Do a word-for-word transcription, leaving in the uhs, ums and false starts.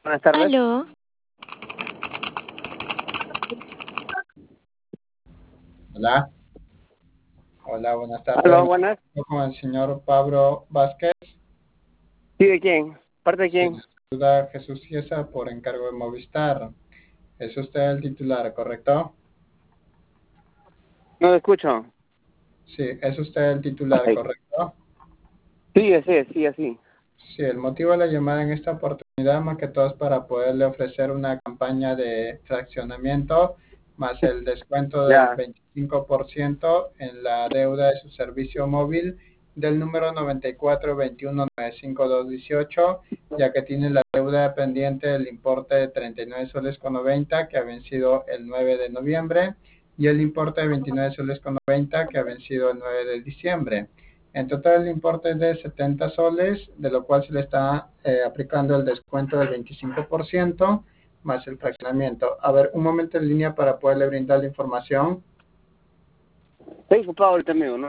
Buenas tardes. Aló, Hola, hola, buenas tardes. Aló, Me buenas. comunico con el señor Pablo Vázquez. ¿Sí, de quién? ¿Parte de Se quién? le saluda Jesús Ciesa por encargo de Movistar. Es usted el titular, ¿correcto? No lo escucho. Sí, es usted el titular, Ay. ¿correcto? Sí, así, sí, así. Sí, el motivo de la llamada en esta oportunidad, más que todo, es para poderle ofrecer una campaña de fraccionamiento más el descuento del Ya. veinticinco por ciento en la deuda de su servicio móvil del número noventa y cuatro veintiuno noventa y cinco dos dieciocho, ya que tiene la deuda pendiente del importe de treinta y nueve soles con noventa que ha vencido el nueve de noviembre y el importe de veintinueve soles con noventa que ha vencido el nueve de diciembre. En total el importe es de setenta soles, de lo cual se le está eh, aplicando el descuento del veinticinco por ciento más el fraccionamiento. A ver, un momento en línea para poderle brindar la información. Estoy ocupado ahorita, amigo, ¿no?